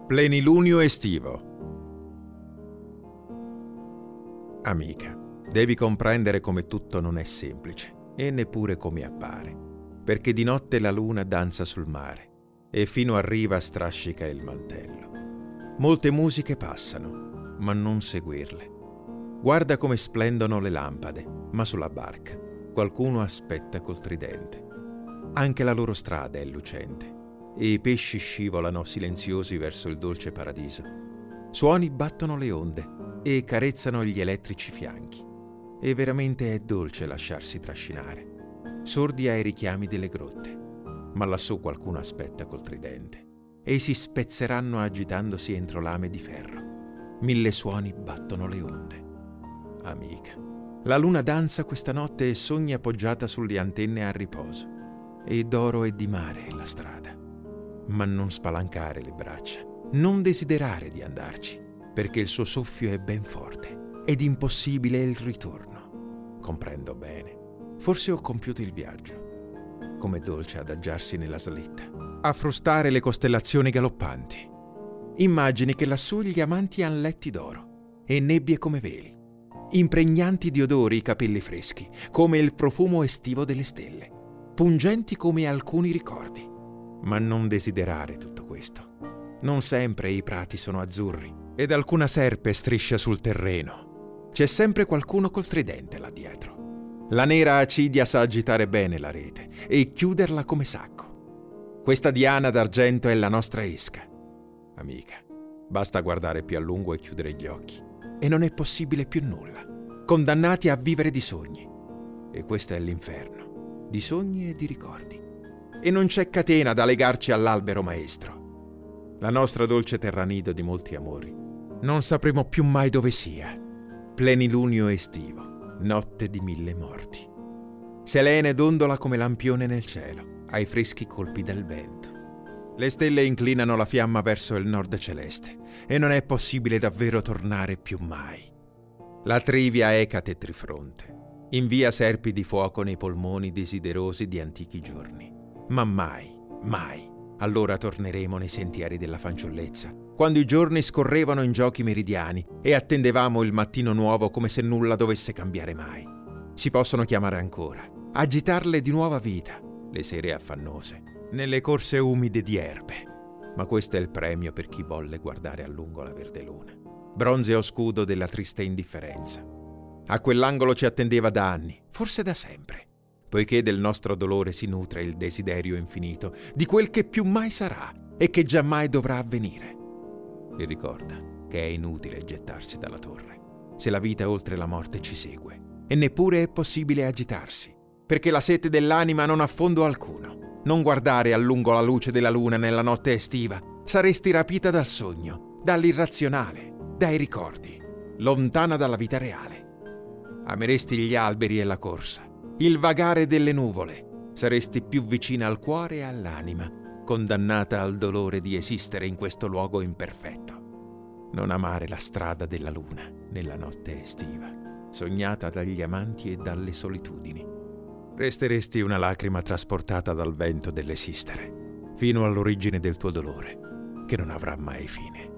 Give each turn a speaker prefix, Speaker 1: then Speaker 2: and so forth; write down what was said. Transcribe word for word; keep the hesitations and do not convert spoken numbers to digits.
Speaker 1: Plenilunio estivo. Amica, devi comprendere come tutto non è semplice e neppure come appare, perché di notte la luna danza sul mare e fino a riva strascica il mantello. Molte musiche passano, ma non seguirle. Guarda come splendono le lampade, ma sulla barca qualcuno aspetta col tridente. Anche la loro strada è lucente e i pesci scivolano silenziosi verso il dolce paradiso. Suoni battono le onde e carezzano gli elettrici fianchi. E veramente è dolce lasciarsi trascinare, sordi ai richiami delle grotte. Ma lassù qualcuno aspetta col tridente e si spezzeranno agitandosi entro lame di ferro. Mille suoni battono le onde. Amica, la luna danza questa notte e sogna appoggiata sulle antenne a riposo. E d'oro e di mare è la strada. Ma non spalancare le braccia, non desiderare di andarci, perché il suo soffio è ben forte ed impossibile è il ritorno. Comprendo bene. Forse ho compiuto il viaggio. Com'è dolce adagiarsi nella slitta, a frustare le costellazioni galoppanti. Immagini che lassù gli amanti han letti d'oro e nebbie come veli, impregnanti di odori i capelli freschi, come il profumo estivo delle stelle, pungenti come alcuni ricordi. Ma non desiderare tutto questo. Non sempre i prati sono azzurri ed alcuna serpe striscia sul terreno. C'è sempre qualcuno col tridente là dietro. La nera acidia sa agitare bene la rete e chiuderla come sacco. Questa diana d'argento è la nostra esca. Amica, basta guardare più a lungo e chiudere gli occhi. E non è possibile più nulla. Condannati a vivere di sogni. E questo è l'inferno, di sogni e di ricordi. E non c'è catena da legarci all'albero maestro. La nostra dolce terra nido di molti amori. Non sapremo più mai dove sia. Plenilunio estivo, notte di mille morti. Selene dondola come lampione nel cielo, ai freschi colpi del vento. Le stelle inclinano la fiamma verso il nord celeste e non è possibile davvero tornare più mai. La trivia Ecate trifronte invia serpi di fuoco nei polmoni desiderosi di antichi giorni. Ma mai, mai, allora torneremo nei sentieri della fanciullezza, quando i giorni scorrevano in giochi meridiani e attendevamo il mattino nuovo come se nulla dovesse cambiare mai. Si possono chiamare ancora, agitarle di nuova vita, le sere affannose, nelle corse umide di erbe. Ma questo è il premio per chi volle guardare a lungo la verde luna, bronzeo scudo della triste indifferenza. A quell'angolo ci attendeva da anni, forse da sempre, poiché del nostro dolore si nutre il desiderio infinito di quel che più mai sarà e che giammai dovrà avvenire. E ricorda che è inutile gettarsi dalla torre, se la vita oltre la morte ci segue, e neppure è possibile agitarsi, perché la sete dell'anima non ha fondo alcuno. Non guardare a lungo la luce della luna nella notte estiva, saresti rapita dal sogno, dall'irrazionale, dai ricordi, lontana dalla vita reale. Ameresti gli alberi e la corsa, il vagare delle nuvole, saresti più vicina al cuore e all'anima, condannata al dolore di esistere in questo luogo imperfetto. Non amare la strada della luna nella notte estiva, sognata dagli amanti e dalle solitudini. Resteresti una lacrima trasportata dal vento dell'esistere, fino all'origine del tuo dolore, che non avrà mai fine.